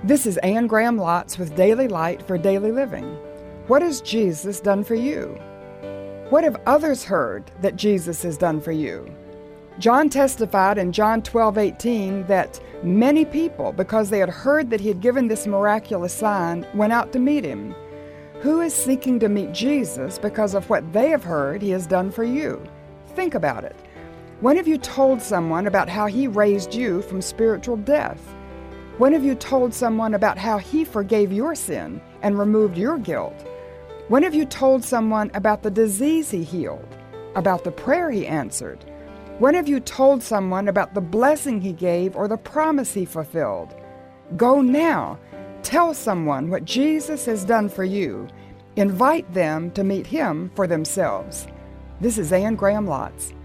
This is Anne Graham Lotz with Daily Light for Daily Living. What has Jesus done for you? What have others heard that Jesus has done for you? John testified in John 12:18 that many people, because they had heard that he had given this miraculous sign, went out to meet him. Who is seeking to meet Jesus because of what they have heard he has done for you? Think about it. When have you told someone about how he raised you from spiritual death? When have you told someone about how he forgave your sin and removed your guilt? When have you told someone about the disease he healed, about the prayer he answered? When have you told someone about the blessing he gave or the promise he fulfilled? Go now. Tell someone what Jesus has done for you. Invite them to meet him for themselves. This is Anne Graham Lotz.